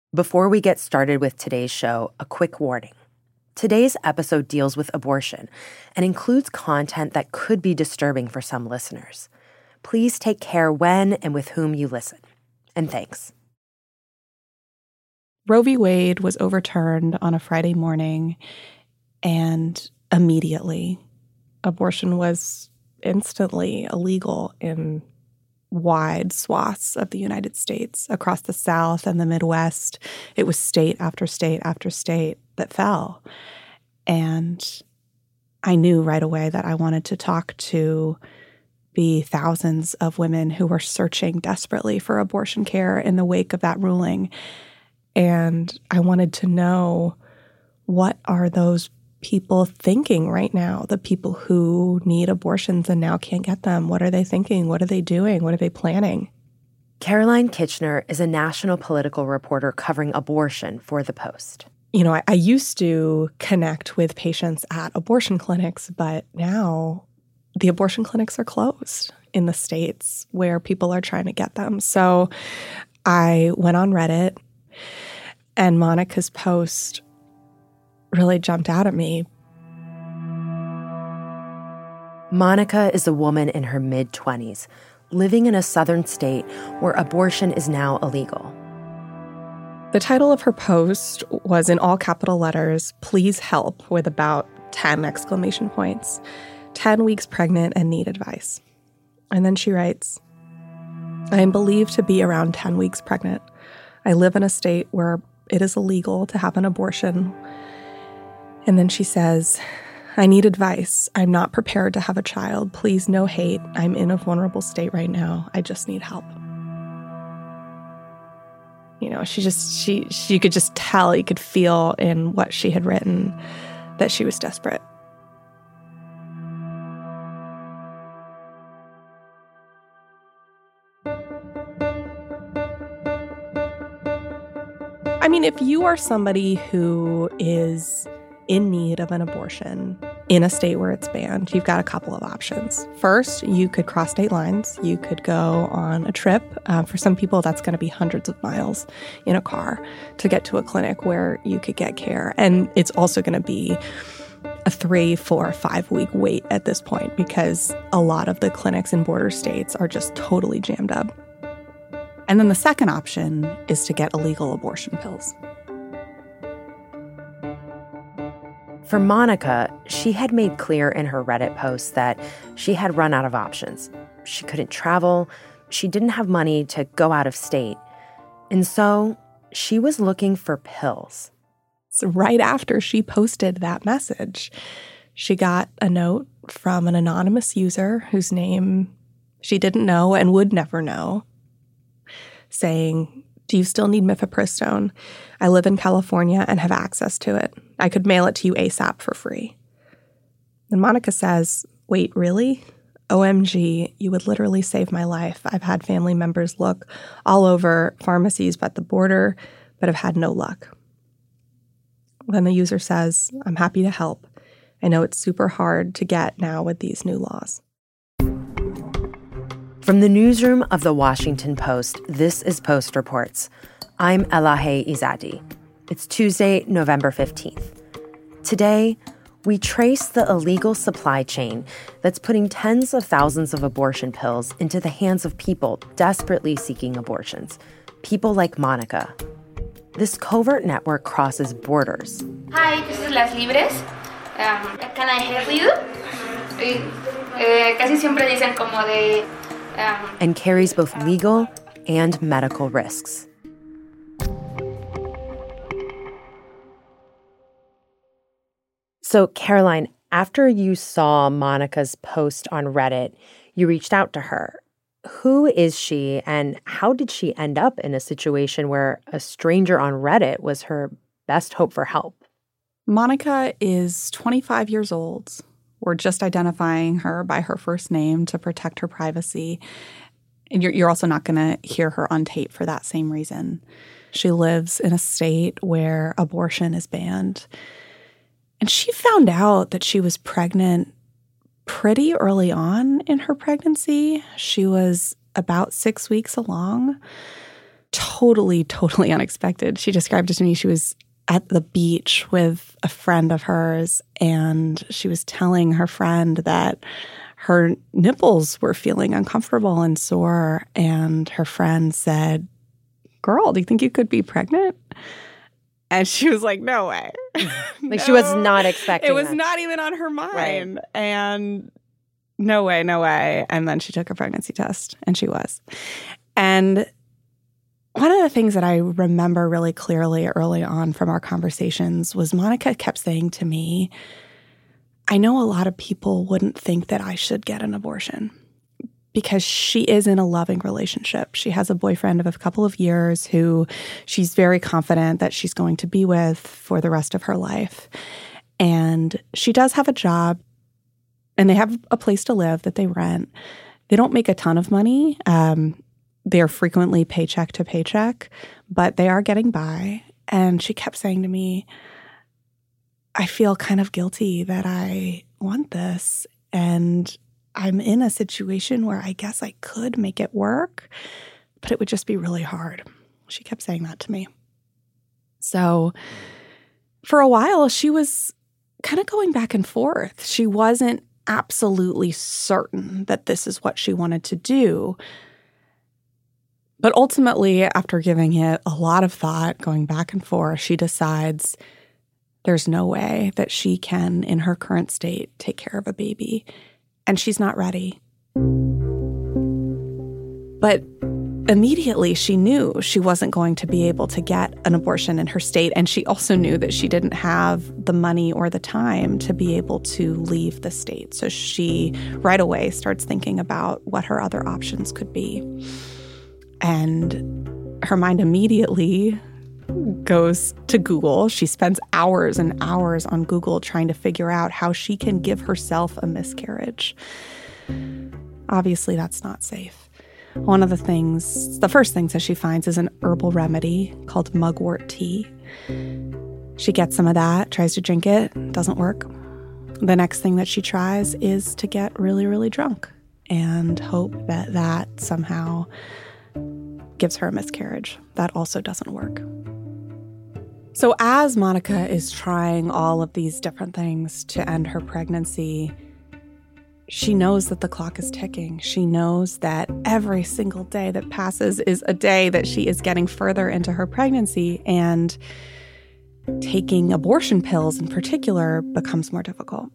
Before we get started with today's show, a quick warning. Today's episode deals with abortion and includes content that could be disturbing for some listeners. Please take care when and with whom you listen. And thanks. Roe v. Wade was overturned on a Friday morning, and immediately abortion was instantly illegal in wide swaths of the United States. Across the South and the Midwest, it was state after state after state that fell. And I knew right away that I wanted to talk to the thousands of women who were searching desperately for abortion care in the wake of that ruling. And I wanted to know, what are those people thinking right now? The people who need abortions and now can't get them. What are they thinking? What are they doing? What are they planning? Caroline Kitchener is a national political reporter covering abortion for The Post. You know, I used to connect with patients at abortion clinics, but now the abortion clinics are closed in the states where people are trying to get them. So I went on Reddit, and Monica's post really jumped out at me. Monica is a woman in her mid-20s, living in a southern state where abortion is now illegal. The title of her post was in all capital letters, "Please help," with about 10 exclamation points. 10 weeks pregnant and need advice. And then she writes, "I am believed to be around 10 weeks pregnant. I live in a state where it is illegal to have an abortion." And then she says, "I need advice. I'm not prepared to have a child. Please, no hate. I'm in a vulnerable state right now. I just need help." You know, she could just tell, you could feel in what she had written that she was desperate. I mean, if you are somebody who is in need of an abortion in a state where it's banned, you've got a couple of options. First, you could cross state lines. You could go on a trip. For some people, that's going to be hundreds of miles in a car to get to a clinic where you could get care. And it's also going to be a 3, 4, 5 week wait at this point, because a lot of the clinics in border states are just totally jammed up. And then the second option is to get illegal abortion pills. For Monica, she had made clear in her Reddit post that she had run out of options. She couldn't travel. She didn't have money to go out of state. And so she was looking for pills. So right after she posted that message, she got a note from an anonymous user whose name she didn't know and would never know, saying, "Do you still need mifepristone? I live in California and have access to it. I could mail it to you ASAP for free." And Monica says, "Wait, really? OMG, you would literally save my life. I've had family members look all over pharmacies but the border, but have had no luck." Then the user says, "I'm happy to help. I know it's super hard to get now with these new laws." From the newsroom of The Washington Post, this is Post Reports. I'm Elahe Izadi. It's Tuesday, November 15th. Today, we trace the illegal supply chain that's putting tens of thousands of abortion pills into the hands of people desperately seeking abortions, people like Monica. This covert network crosses borders. Hi, this is Las Libres. Can I help you? Casi siempre dicen como de... And carries both legal and medical risks. So, Caroline, after you saw Monica's post on Reddit, you reached out to her. Who is she, and how did she end up in a situation where a stranger on Reddit was her best hope for help? Monica is 25 years old. We're just identifying her by her first name to protect her privacy. And you're also not going to hear her on tape for that same reason. She lives in a state where abortion is banned. And she found out that she was pregnant pretty early on in her pregnancy. She was about 6 weeks along. totally, totally unexpected. She described it to me. She was at the beach with a friend of hers, and she was telling her friend that her nipples were feeling uncomfortable and sore. And her friend said, "Girl, do you think you could be pregnant?" And she was like, "No way." Like, she was not expecting it. Was that. not even on her mind. Right. And no way, no way. And then she took a pregnancy test, and she was. And one of the things that I remember really clearly early on from our conversations was Monica kept saying to me, "I know a lot of people wouldn't think that I should get an abortion," because she is in a loving relationship. She has a boyfriend of a couple of years who she's very confident that she's going to be with for the rest of her life. And she does have a job, and they have a place to live that they rent. They don't make a ton of money. They're frequently paycheck to paycheck, but they are getting by. And she kept saying to me, "I feel kind of guilty that I want this, and I'm in a situation where I guess I could make it work, but it would just be really hard." She kept saying that to me. So for a while, she was kind of going back and forth. She wasn't absolutely certain that this is what she wanted to do. But ultimately, after giving it a lot of thought, going back and forth, she decides there's no way that she can, in her current state, take care of a baby. And she's not ready. But immediately she knew she wasn't going to be able to get an abortion in her state. And she also knew that she didn't have the money or the time to be able to leave the state. So she right away starts thinking about what her other options could be. And her mind immediately goes to Google. She spends hours and hours on Google trying to figure out how she can give herself a miscarriage. Obviously, that's not safe. One of the first things that she finds is an herbal remedy called mugwort tea. She gets some of that, tries to drink it, doesn't work. The next thing that she tries is to get really, really drunk and hope that that somehow gives her a miscarriage. That also doesn't work. So as Monica is trying all of these different things to end her pregnancy, she knows that the clock is ticking. She knows that every single day that passes is a day that she is getting further into her pregnancy, and taking abortion pills in particular becomes more difficult.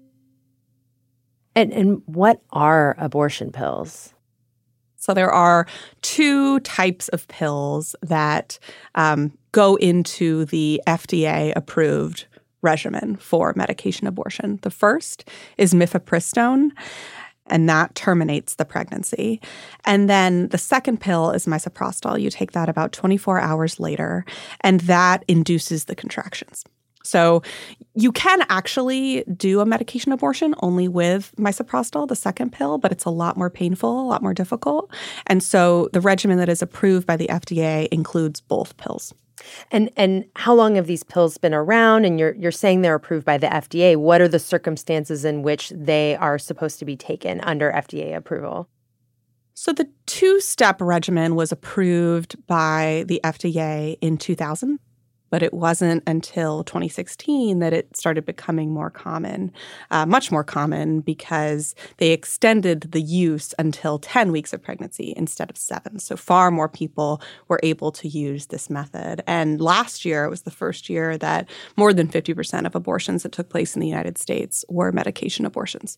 And what are abortion pills? So there are two types of pills that go into the FDA-approved regimen for medication abortion. The first is mifepristone, and that terminates the pregnancy. And then the second pill is misoprostol. You take that about 24 hours later, and that induces the contractions. So you can actually do a medication abortion only with misoprostol, the second pill, but it's a lot more painful, a lot more difficult. And so the regimen that is approved by the FDA includes both pills. And how long have these pills been around? And you're saying they're approved by the FDA. What are the circumstances in which they are supposed to be taken under FDA approval? So the two-step regimen was approved by the FDA in 2000. But it wasn't until 2016 that it started becoming more common, much more common, because they extended the use until 10 weeks of pregnancy instead of 7. So far more people were able to use this method. And last year, it was the first year that more than 50% of abortions that took place in the United States were medication abortions.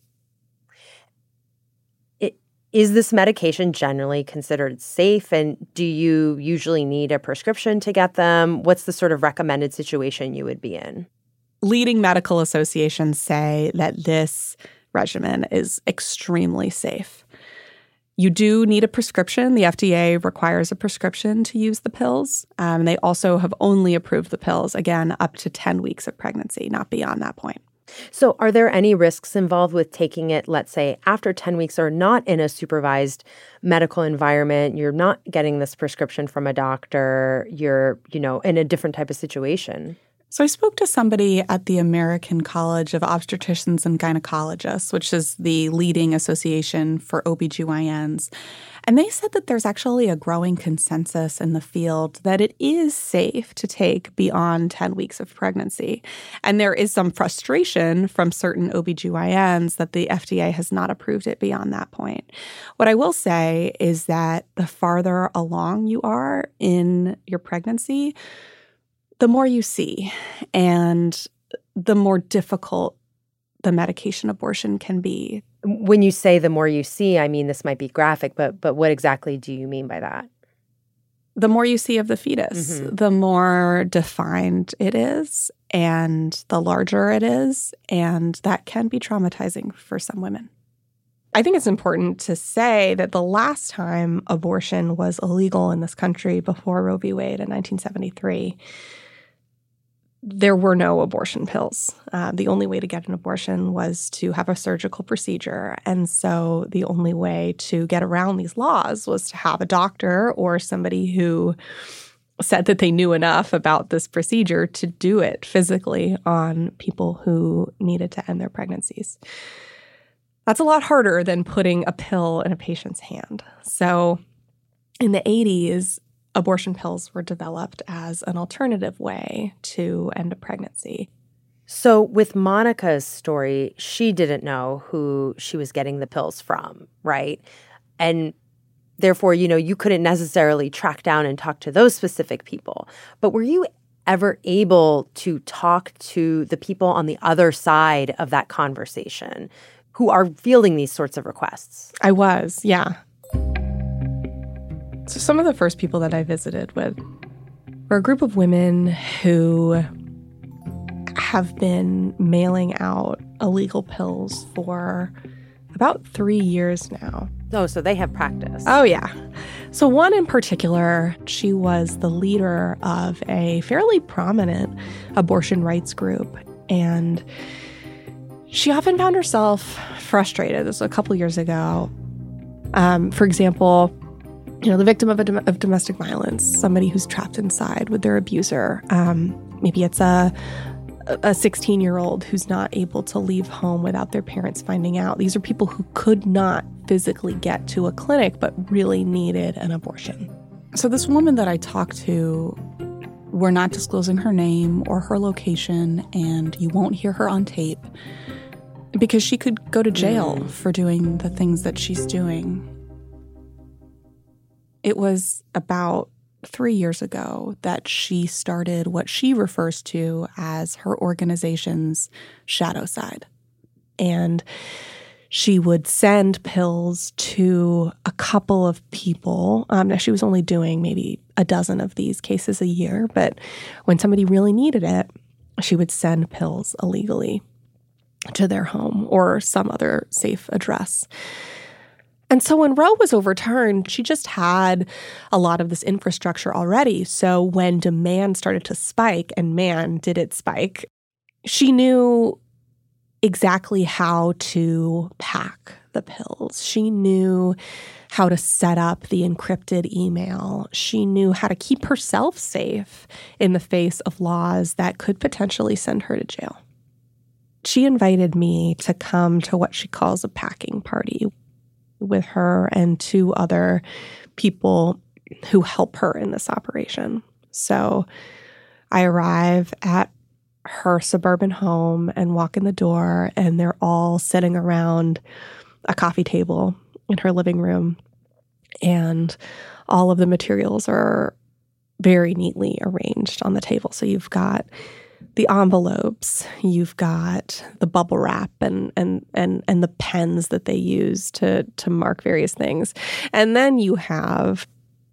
Is this medication generally considered safe? And do you usually need a prescription to get them? What's the sort of recommended situation you would be in? Leading medical associations say that this regimen is extremely safe. You do need a prescription. The FDA requires a prescription to use the pills. They also have only approved the pills, again, up to 10 weeks of pregnancy, not beyond that point. So are there any risks involved with taking it, let's say, after 10 weeks or not in a supervised medical environment? You're not getting this prescription from a doctor. You're, in a different type of situation. So I spoke to somebody at the American College of Obstetricians and Gynecologists, which is the leading association for OBGYNs. And they said that there's actually a growing consensus in the field that it is safe to take beyond 10 weeks of pregnancy. And there is some frustration from certain OBGYNs that the FDA has not approved it beyond that point. What I will say is that the farther along you are in your pregnancy, the more you see and the more difficult the medication abortion can be. When you say the more you see, I mean, this might be graphic, but what exactly do you mean by that? The more you see of the fetus, the more defined it is and the larger it is, and that can be traumatizing for some women. I think it's important to say that the last time abortion was illegal in this country before Roe v. Wade in 1973, there were no abortion pills. The only way to get an abortion was to have a surgical procedure. And so the only way to get around these laws was to have a doctor or somebody who said that they knew enough about this procedure to do it physically on people who needed to end their pregnancies. That's a lot harder than putting a pill in a patient's hand. So in the 80s, abortion pills were developed as an alternative way to end a pregnancy. So with Monica's story, she didn't know who she was getting the pills from, right? And therefore, you couldn't necessarily track down and talk to those specific people. But were you ever able to talk to the people on the other side of that conversation who are fielding these sorts of requests? I was, yeah. So some of the first people that I visited with were a group of women who have been mailing out illegal pills for about 3 years now. Oh, so they have practice. Oh, yeah. So one in particular, she was the leader of a fairly prominent abortion rights group. And she often found herself frustrated. This was a couple years ago. For example, the victim of domestic violence, somebody who's trapped inside with their abuser. Maybe it's a 16-year-old who's not able to leave home without their parents finding out. These are people who could not physically get to a clinic but really needed an abortion. So this woman that I talked to, we're not disclosing her name or her location, and you won't hear her on tape because she could go to jail for doing the things that she's doing. It was about 3 years ago that she started what she refers to as her organization's shadow side. And she would send pills to a couple of people. Now, she was only doing maybe a dozen of these cases a year, but when somebody really needed it, she would send pills illegally to their home or some other safe address. And so when Roe was overturned, she just had a lot of this infrastructure already. So when demand started to spike, and man, did it spike, she knew exactly how to pack the pills. She knew how to set up the encrypted email. She knew how to keep herself safe in the face of laws that could potentially send her to jail. She invited me to come to what she calls a packing party with her and 2 other people who help her in this operation. So I arrive at her suburban home and walk in the door, and they're all sitting around a coffee table in her living room. And all of the materials are very neatly arranged on the table. So you've got the envelopes, you've got the bubble wrap and the pens that they use to mark various things. And then you have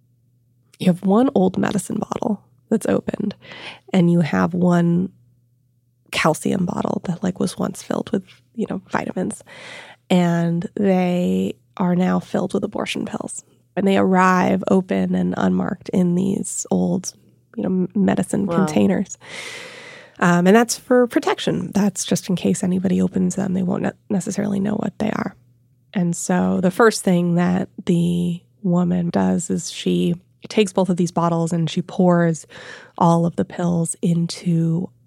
one old medicine bottle that's opened, and you have one calcium bottle that was once filled with, vitamins. And they are now filled with abortion pills. And they arrive open and unmarked in these old, medicine containers. And that's for protection. That's just in case anybody opens them, they won't necessarily know what they are. And so the first thing that the woman does is she takes both of these bottles and she pours all of the pills into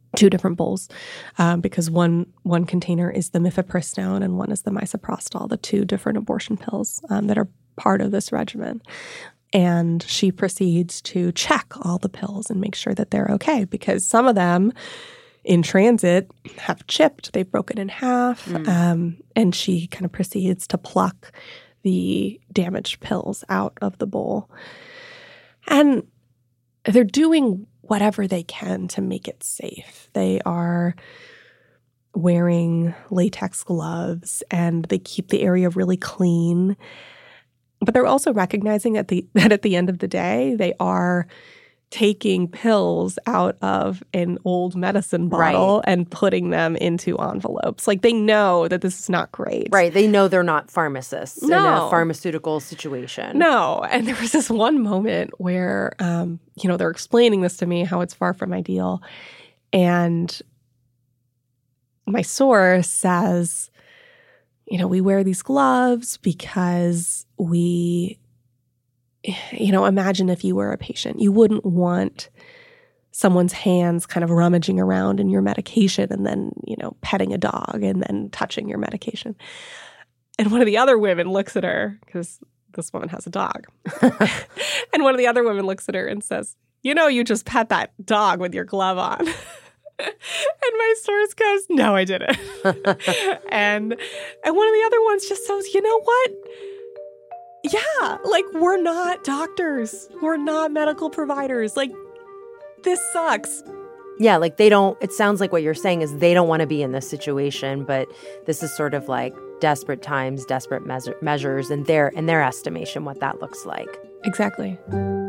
2 different bowls, because one container is the mifepristone and one is the misoprostol, the 2 different abortion pills that are part of this regimen. And she proceeds to check all the pills and make sure that they're okay, because some of them in transit have chipped, they've broken in half, and she kind of proceeds to pluck the damaged pills out of the bowl. And they're doing whatever they can to make it safe. They are wearing latex gloves and they keep the area really clean. But they're also recognizing that at the end of the day, they are taking pills out of an old medicine bottle and putting them into envelopes. Like, they know that this is not great. Right. They know they're not pharmacists in a pharmaceutical situation. No. And there was this one moment where, they're explaining this to me, how it's far from ideal. And my source says, we wear these gloves because we, imagine if you were a patient, you wouldn't want someone's hands kind of rummaging around in your medication and then, petting a dog and then touching your medication. And one of the other women looks at her, because this woman has a dog. And one of the other women looks at her and says, you just pet that dog with your glove on. And my source goes, no, I didn't. and one of the other ones just says, you know what? Yeah, like, we're not doctors. We're not medical providers. Like, this sucks. Yeah, like, it sounds like what you're saying is they don't want to be in this situation, but this is sort of like desperate times, desperate measures, in their estimation, what that looks like. Exactly.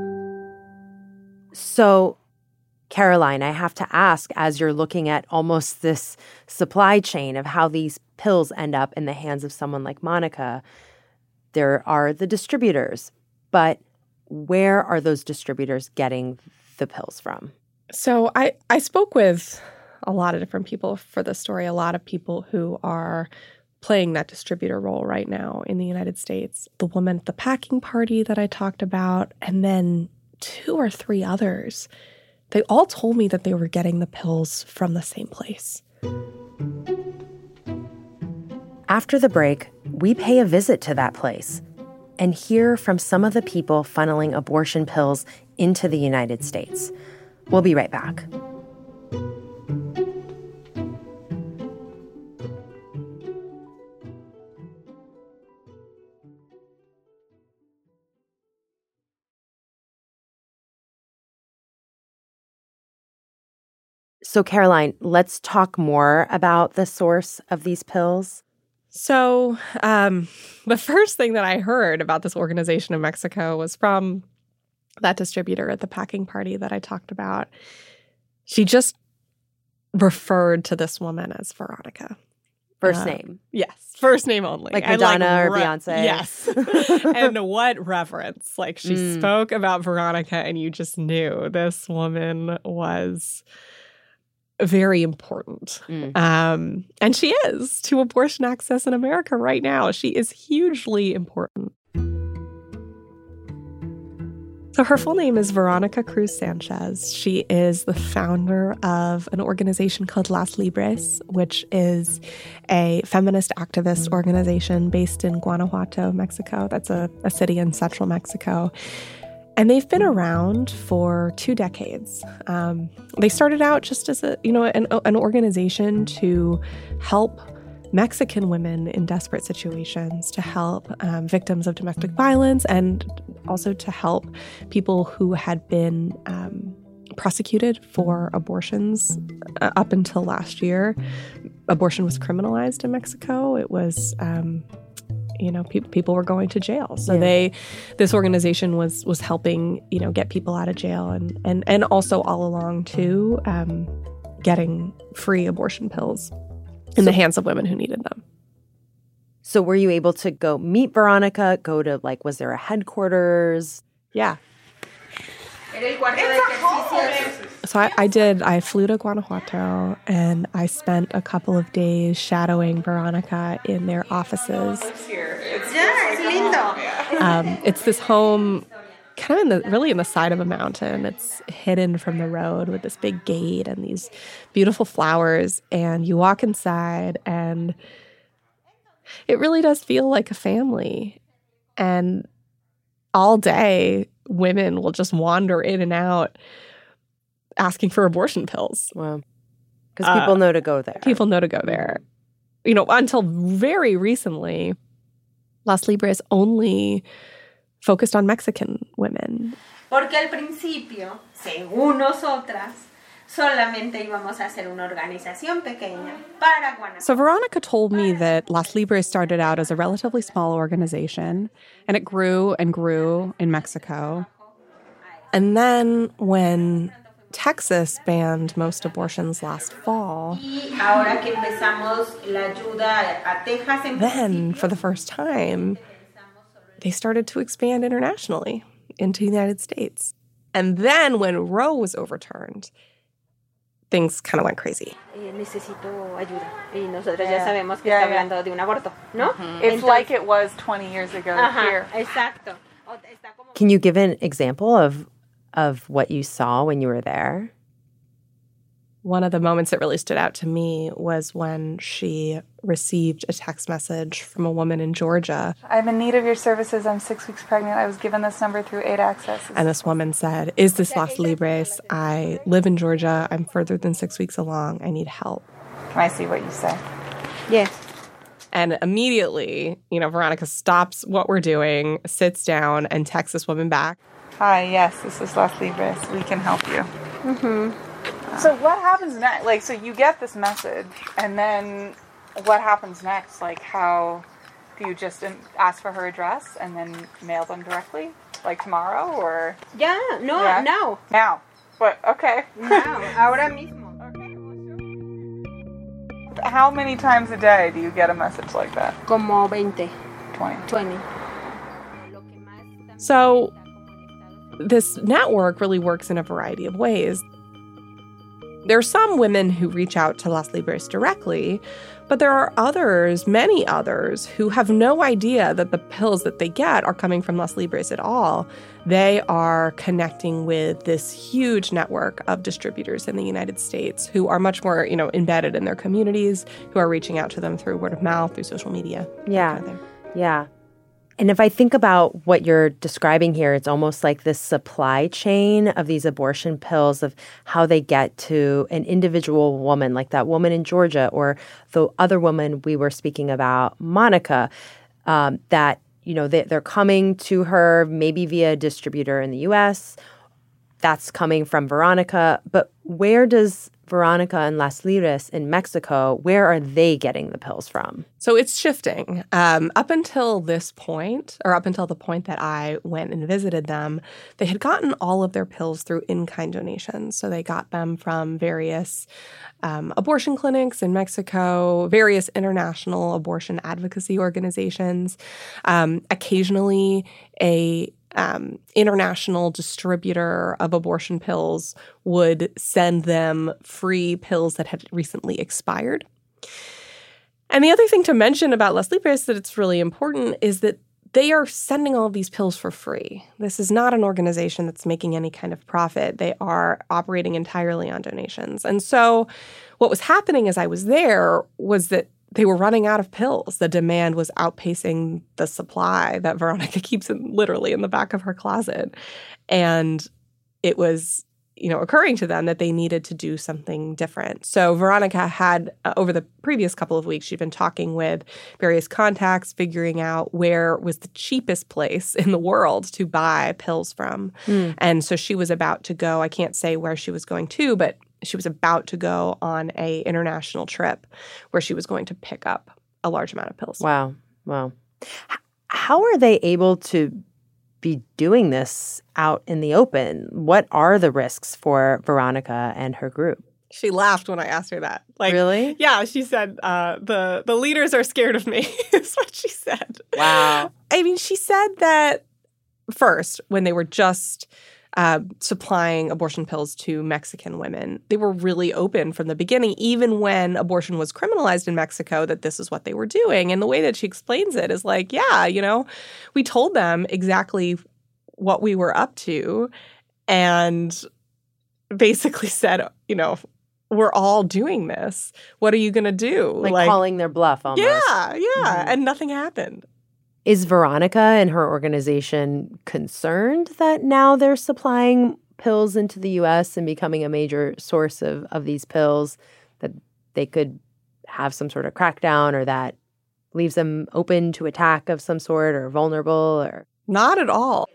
So, Caroline, I have to ask, as you're looking at almost this supply chain of how these pills end up in the hands of someone like Monica, there are the distributors, but where are those distributors getting the pills from? So I spoke with a lot of different people for this story, a lot of people who are playing that distributor role right now in the United States. The woman at the packing party that I talked about, and then 2 or 3 others. They all told me that they were getting the pills from the same place. After the break, we pay a visit to that place and hear from some of the people funneling abortion pills into the United States. We'll be right back. So, Caroline, let's talk more about the source of these pills. So the first thing that I heard about this organization in Mexico was from that distributor at the packing party that I talked about. She just referred to this woman as Veronica. First name? Yes. First name only. Like Madonna or Beyonce? Yes. And what reverence. Like, she spoke about Veronica and you just knew this woman was very important. And she is to abortion access in America right now. She is hugely important. So her full name is Veronica Cruz Sanchez. She is the founder of an organization called Las Libres, which is a feminist activist organization based in Guanajuato, Mexico. That's a city in central Mexico. And they've been around for 2 decades. They started out just as an organization to help Mexican women in desperate situations, to help victims of domestic violence, and also to help people who had been prosecuted for abortions. Up until last year, abortion was criminalized in Mexico. It was people were going to jail. So this organization was helping, get people out of jail and also all along too, getting free abortion pills in the hands of women who needed them. So were you able to go meet Veronica, go to, was there a headquarters? Yeah. So I did. I flew to Guanajuato and I spent a couple of days shadowing Veronica in their offices. It's lindo. It's this home kind of really in the side of a mountain. It's hidden from the road with this big gate and these beautiful flowers. And you walk inside, and it really does feel like a family. And all day, women will just wander in and out asking for abortion pills. Wow. Because people know to go there. People know to go there. You know, until very recently, Las Libres only focused on Mexican women. Porque al principio, según nosotras, solamente íbamos a hacer una organización pequeña para Guanajuato. So Veronica told me that Las Libres started out as a relatively small organization, and it grew and grew in Mexico. And then when Texas banned most abortions last fall, then for the first time, they started to expand internationally into the United States. And then when Roe was overturned, things kind of went crazy. Necesito ayuda. Y nosotros ya sabemos que está hablando de un aborto, ¿no? It's like it was 20 years ago here. Exacto. Can you give an example of what you saw when you were there? One of the moments that really stood out to me was when she received a text message from a woman in Georgia. I'm in need of your services. I'm 6 weeks pregnant. I was given this number through 8 Access. And this woman said, "Is this Las Libres? I live in Georgia. I'm further than 6 weeks along. I need help." Can I see what you say? Yes. And immediately, you know, Veronica stops what we're doing, sits down, and texts this woman back. Hi, yes, this is Las Libres. We can help you. Mm-hmm. So what happens next? Like, so you get this message, and then what happens next? Like, how do you just ask for her address and then mail them directly? Like tomorrow, or? Yeah, no, Yeah? now. Now. But, okay. Now, ahora mismo. How many times a day do you get a message like that? Como 20. 20. So this network really works in a variety of ways. There are some women who reach out to Las Libres directly, but there are others, many others, who have no idea that the pills that they get are coming from Las Libres at all. They are connecting with this huge network of distributors in the United States who are much more, you know, embedded in their communities, who are reaching out to them through word of mouth, through social media. Yeah. Yeah. And if I think about what you're describing here, it's almost like this supply chain of these abortion pills, of how they get to an individual woman, like that woman in Georgia, or the other woman we were speaking about, Monica, that, you know, they're coming to her maybe via a distributor in the U.S. That's coming from Veronica. But where does Veronica and Las Libres in Mexico, where are they getting the pills from? So it's shifting. Up until this point, or up until the point that I went and visited them, they had gotten all of their pills through in-kind donations. So they got them from various abortion clinics in Mexico, various international abortion advocacy organizations, occasionally a international distributor of abortion pills would send them free pills that had recently expired. And the other thing to mention about Las Libres that it's really important is that they are sending all of these pills for free. This is not an organization that's making any kind of profit. They are operating entirely on donations. And so what was happening as I was there was that they were running out of pills. The demand was outpacing the supply that Veronica keeps literally in the back of her closet. And it was, you know, occurring to them that they needed to do something different. So Veronica had, over the previous couple of weeks, she'd been talking with various contacts, figuring out where was the cheapest place in the world to buy pills from. And so she was about to go, I can't say where she was going to, but she was about to go on a international trip where she was going to pick up a large amount of pills. Wow. How are they able to be doing this out in the open? What are the risks for Veronica and her group? She laughed when I asked her that. Like, really? Yeah, she said, the leaders are scared of me, is what she said. Wow. I mean, she said that first, when they were just supplying abortion pills to Mexican women, they were really open from the beginning, even when abortion was criminalized in Mexico, that this is what they were doing. And the way that she explains it is like, yeah, you know, we told them exactly what we were up to and basically said, we're all doing this. What are you going to do? Like calling their bluff almost. Yeah. Mm-hmm. And nothing happened. Is Veronica and her organization concerned that now they're supplying pills into the U.S. and becoming a major source of these pills, that they could have some sort of crackdown, or that leaves them open to attack of some sort, or vulnerable? Or not at all.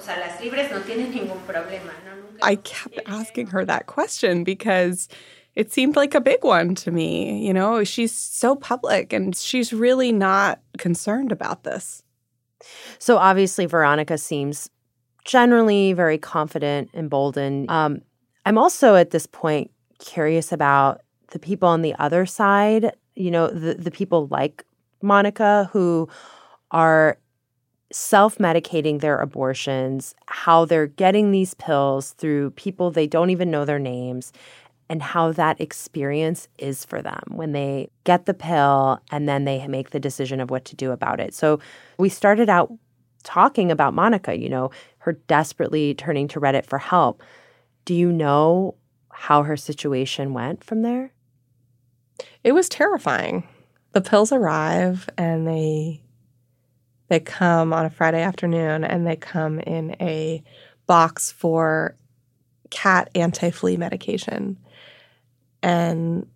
I kept asking her that question because it seemed like a big one to me. She's so public and she's really not concerned about this. So obviously Veronica seems generally very confident, emboldened. I'm also at this point curious about the people on the other side, the people like Monica who are self-medicating their abortions, how they're getting these pills through people they don't even know their names, and how that experience is for them when they get the pill and then they make the decision of what to do about it. So we started out talking about Monica, her desperately turning to Reddit for help. Do you know how her situation went from there? It was terrifying. The pills arrive and they come on a Friday afternoon, and they come in a box for cat anti-flea medication. And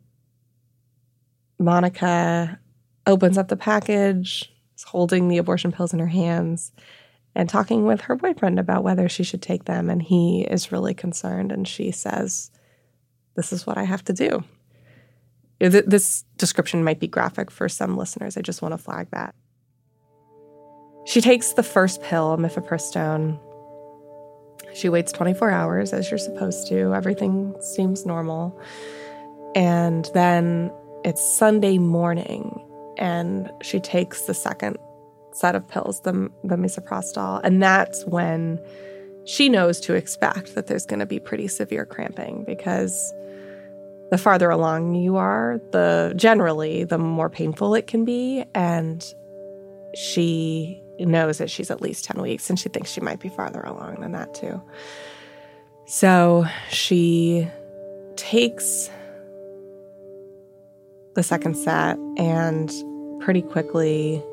Monica opens up the package, is holding the abortion pills in her hands, and talking with her boyfriend about whether she should take them. And he is really concerned, and she says, "This is what I have to do." This description might be graphic for some listeners. I just want to flag that. She takes the first pill, mifepristone. She waits 24 hours, as you're supposed to. Everything seems normal. And then it's Sunday morning, and she takes the second set of pills, the misoprostol. And that's when she knows to expect that there's going to be pretty severe cramping, because the farther along you are, generally, the more painful it can be. And she knows that she's at least 10 weeks, and she thinks she might be farther along than that too. So she takes the second set, and pretty quickly,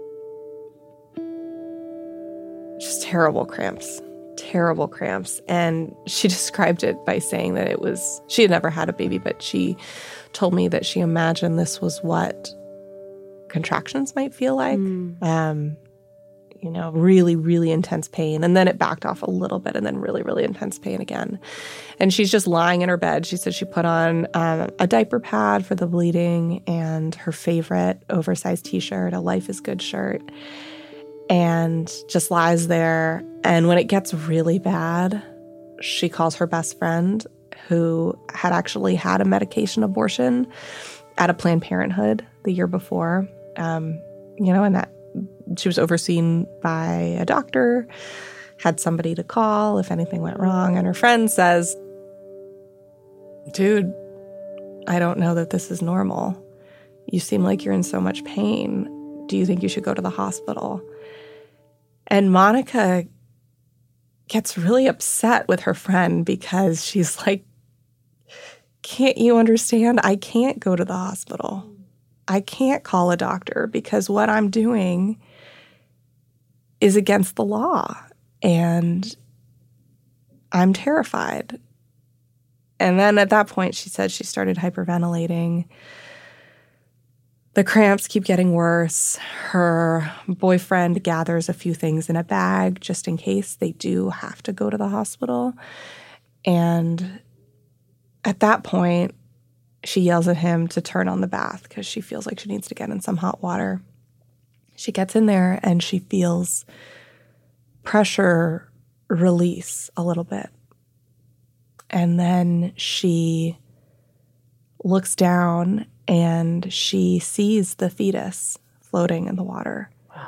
just terrible cramps. And she described it by saying that she had never had a baby, but she told me that she imagined this was what contractions might feel like. Really, really intense pain. And then it backed off a little bit, and then really, really intense pain again. And she's just lying in her bed. She said she put on a diaper pad for the bleeding and her favorite oversized T-shirt, a Life is Good shirt, and just lies there. And when it gets really bad, she calls her best friend, who had actually had a medication abortion at a Planned Parenthood the year before, and that she was overseen by a doctor, had somebody to call if anything went wrong. And her friend says, "Dude, I don't know that this is normal. You seem like you're in so much pain. Do you think you should go to the hospital?" And Monica gets really upset with her friend, because she's like, "Can't you understand? I can't go to the hospital. I can't call a doctor, because what I'm doing is against the law, and I'm terrified." And then at that point, she said she started hyperventilating. The cramps keep getting worse. Her boyfriend gathers a few things in a bag just in case they do have to go to the hospital. And at that point, she yells at him to turn on the bath because she feels like she needs to get in some hot water. She gets in there and she feels pressure release a little bit. And then she looks down and she sees the fetus floating in the water. Wow.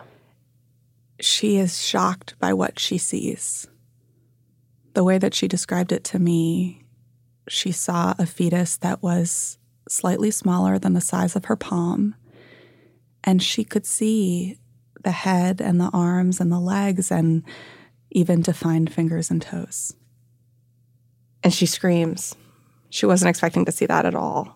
She is shocked by what she sees. The way that she described it to me, she saw a fetus that was slightly smaller than the size of her palm, and she could see the head and the arms and the legs, and even defined fingers and toes. And she screams. She wasn't expecting to see that at all.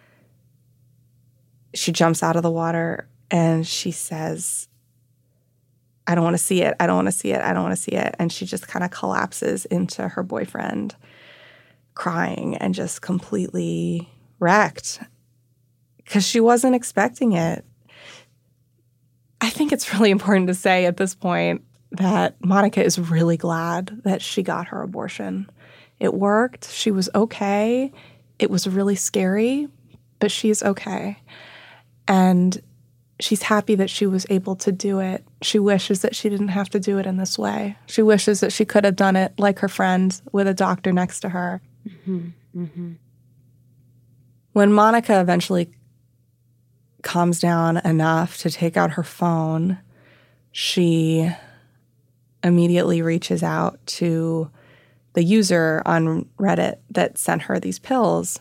She jumps out of the water and she says, I don't want to see it. I don't want to see it. I don't want to see it. And she just kind of collapses into her boyfriend, crying and just completely wrecked because she wasn't expecting it. I think it's really important to say at this point that Monica is really glad that she got her abortion. It worked. She was okay. It was really scary, but she's okay. And she's happy that she was able to do it. She wishes that she didn't have to do it in this way. She wishes that she could have done it like her friend with a doctor next to her. Mm-hmm. Mm-hmm. When Monica eventually calms down enough to take out her phone, she immediately reaches out to the user on Reddit that sent her these pills.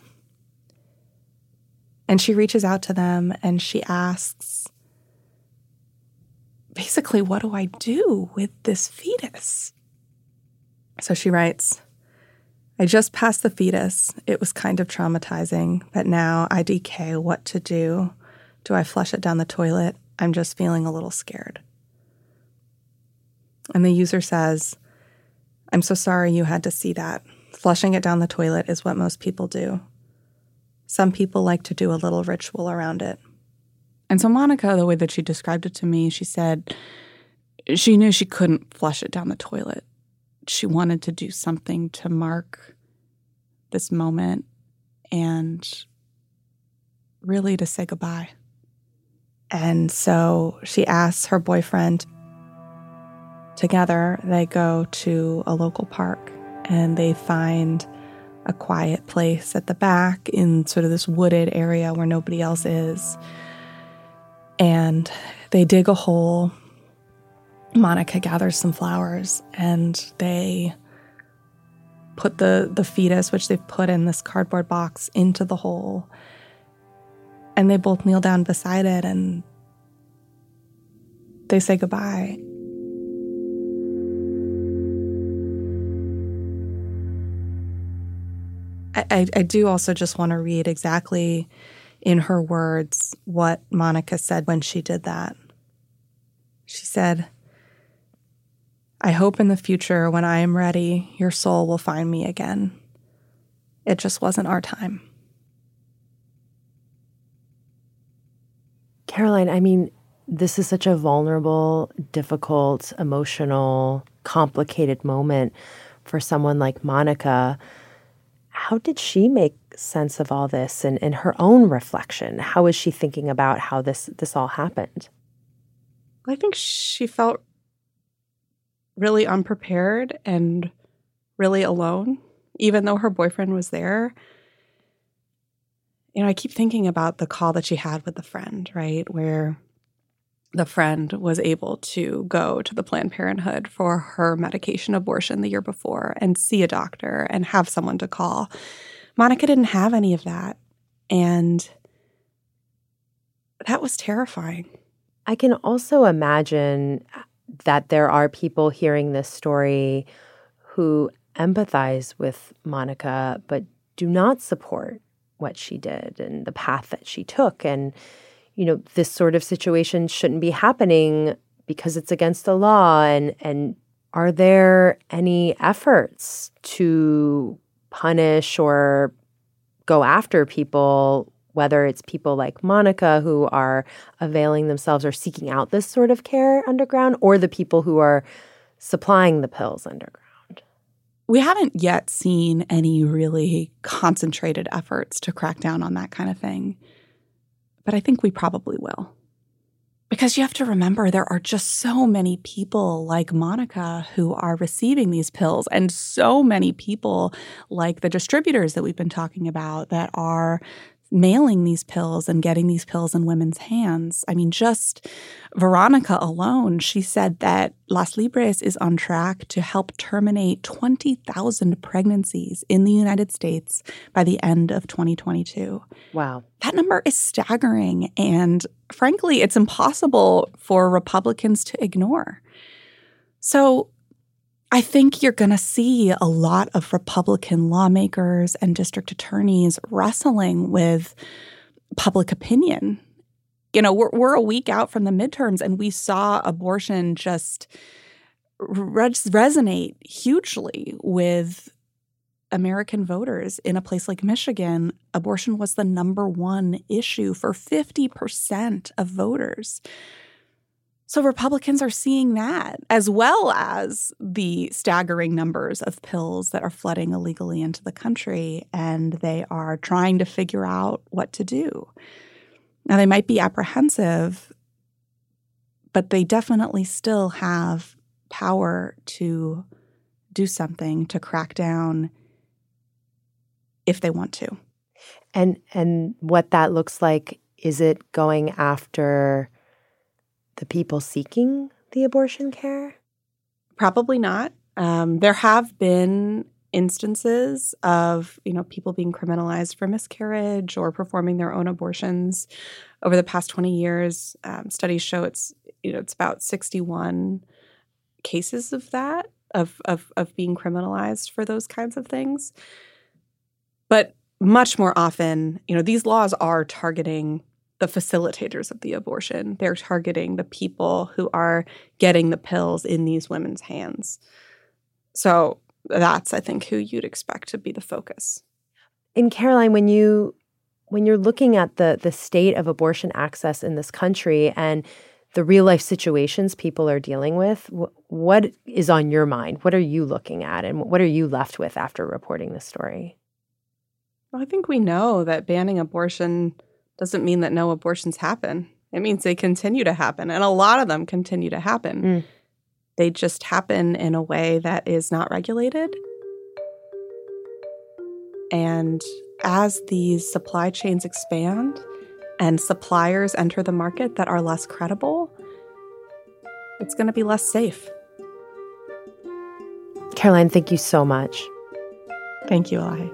And she reaches out to them and she asks, basically, what do I do with this fetus? So she writes, I just passed the fetus. It was kind of traumatizing, but now IDK, what to do? Do I flush it down the toilet? I'm just feeling a little scared. And the user says, I'm so sorry you had to see that. Flushing it down the toilet is what most people do. Some people like to do a little ritual around it. And so Monica, the way that she described it to me, she said she knew she couldn't flush it down the toilet. She wanted to do something to mark this moment and really to say goodbye. And so she asks her boyfriend. Together, they go to a local park and they find a quiet place at the back in sort of this wooded area where nobody else is. And they dig a hole. Monica gathers some flowers and they put the fetus, which they've put in this cardboard box, into the hole. And they both kneel down beside it and they say goodbye. I do also just want to read exactly in her words what Monica said when she did that. She said, I hope in the future when I am ready, your soul will find me again. It just wasn't our time. Caroline, I mean, this is such a vulnerable, difficult, emotional, complicated moment for someone like Monica. How did she make sense of all this and in her own reflection? How is she thinking about how this all happened? I think she felt really unprepared and really alone, even though her boyfriend was there. You know, I keep thinking about the call that she had with the friend, right, where the friend was able to go to the Planned Parenthood for her medication abortion the year before and see a doctor and have someone to call. Monica didn't have any of that. And that was terrifying. I can also imagine that there are people hearing this story who empathize with Monica but do not support what she did and the path that she took. And you know, this sort of situation shouldn't be happening because it's against the law. And are there any efforts to punish or go after people, whether it's people like Monica who are availing themselves or seeking out this sort of care underground, or the people who are supplying the pills underground? We haven't yet seen any really concentrated efforts to crack down on that kind of thing. But I think we probably will. Because you have to remember there are just so many people like Monica who are receiving these pills, and so many people like the distributors that we've been talking about that are mailing these pills and getting these pills in women's hands. I mean, just Veronica alone, she said that Las Libres is on track to help terminate 20,000 pregnancies in the United States by the end of 2022. Wow. That number is staggering. And frankly, it's impossible for Republicans to ignore. So I think you're going to see a lot of Republican lawmakers and district attorneys wrestling with public opinion. You know, we're a week out from the midterms, and we saw abortion just resonate hugely with American voters. In a place like Michigan, abortion was the number one issue for 50% of voters. So Republicans are seeing that, as well as the staggering numbers of pills that are flooding illegally into the country, and they are trying to figure out what to do. Now, they might be apprehensive, but they definitely still have power to do something, to crack down if they want to. And what that looks like, is it going after the people seeking the abortion care? Probably not. There have been instances of, people being criminalized for miscarriage or performing their own abortions over the past 20 years. Studies show it's about 61 cases of that, of being criminalized for those kinds of things. But much more often, these laws are targeting the facilitators of the abortion. They're targeting the people who are getting the pills in these women's hands. So that's, I think, who you'd expect to be the focus. And Caroline, when you're looking at the state of abortion access in this country and the real life situations people are dealing with, what is on your mind? What are you looking at, and what are you left with after reporting this story? Well, I think we know that banning abortion doesn't mean that no abortions happen. It means they continue to happen, and a lot of them continue to happen. They just happen in a way that is not regulated. And as these supply chains expand and suppliers enter the market that are less credible, it's going to be less safe. Caroline, thank you so much. Thank you, Elahe.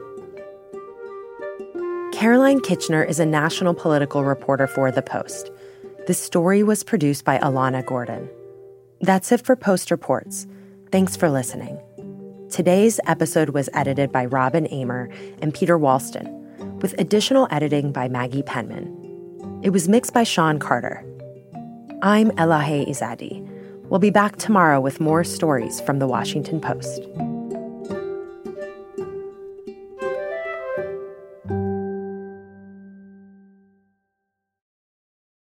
Caroline Kitchener is a national political reporter for The Post. This story was produced by Alana Gordon. That's it for Post Reports. Thanks for listening. Today's episode was edited by Robin Amer and Peter Walston, with additional editing by Maggie Penman. It was mixed by Sean Carter. I'm Elahe Izadi. We'll be back tomorrow with more stories from The Washington Post.